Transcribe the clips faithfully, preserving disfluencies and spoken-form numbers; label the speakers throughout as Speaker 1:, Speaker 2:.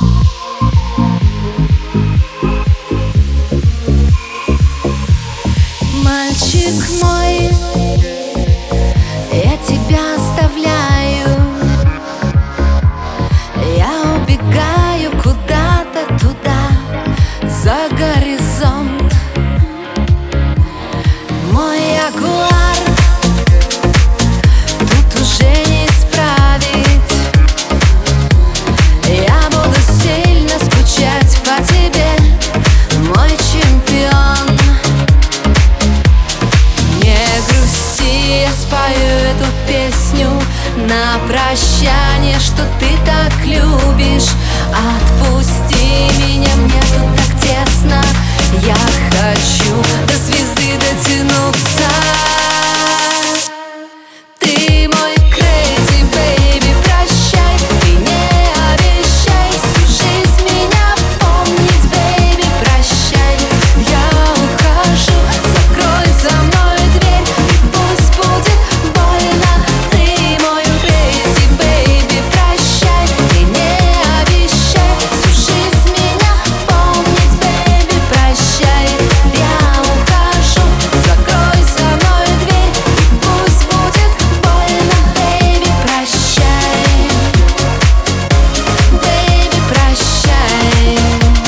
Speaker 1: Мальчик мой, я тебя оставляю, я убегаю куда-то туда, за горизонт. Мой ягуар тут уже не исправить. Я буду сильно скучать по тебе, мой чемпион. Не грусти, я спою эту песню на прощание, что ты так любишь. Отпусти меня, мне тут так тесно. Я хочу до звезды дотянуться. Ты мой crazy baby, прощай. Ты не обещай всю жизнь меня помнить, baby, прощай. Я ухожу, закрой за мной дверь, и пусть будет больно. Ты мой crazy baby, прощай. Ты не обещай всю жизнь меня помнить, baby, прощай. Я ухожу, закрой за мной дверь, и пусть будет больно, baby, прощай. Baby, прощай.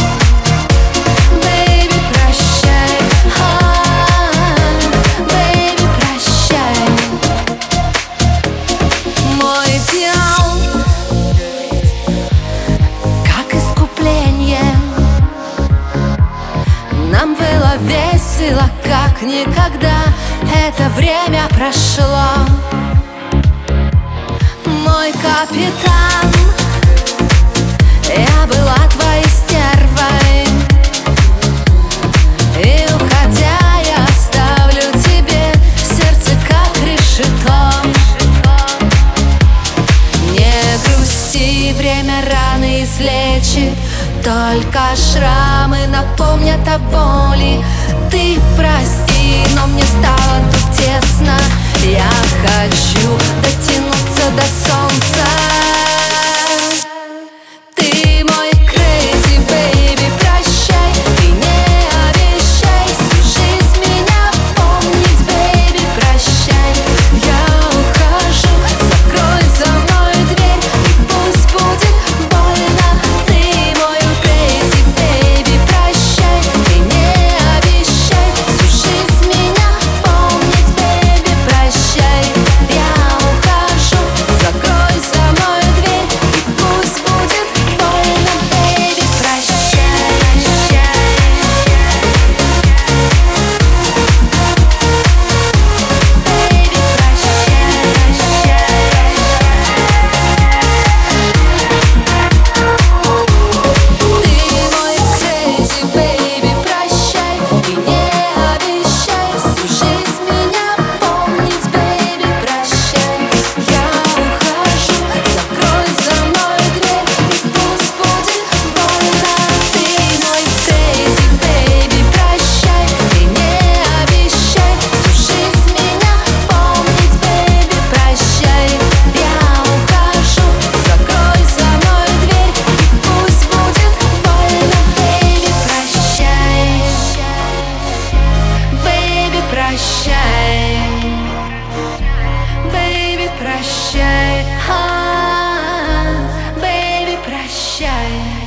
Speaker 1: Baby, прощай. А, baby, прощай. Мой идеал, как искупление. Нам было весело, как никогда. Это время прошло. Мой капитан, я была твоей стервой, и уходя я оставлю тебе сердце как решето. Не грусти, время раны излечит, только шрамы напомнят о боли. Ты прости, но мне стало тут тесно. Я хочу дотянуться до солнца. Ты мой crazy baby, прощай. Ты не обещай всю жизнь меня помнить, baby, прощай. Я ухожу, закрой за мной дверь, и пусть будет больно. Ты мой crazy baby, прощай. Ты не обещай всю жизнь меня помнить, baby, прощай. Я ухожу, закрой за мной дверь, и пусть будет больно, baby, прощай. Baby, Ты мой crazy baby, прощай. Ты не обещай всю жизнь меня помнить, baby, прощай. Я ухожу, закрой за мной дверь, и пусть будет больно. Ты мой crazy baby, прощай. Ты не обещай всю жизнь меня помнить, baby, прощай. Я ухожу, закрой за мной дверь, и пусть будет больно, baby, прощай. Baby, прощай. Baby, прощай. А, baby, прощай.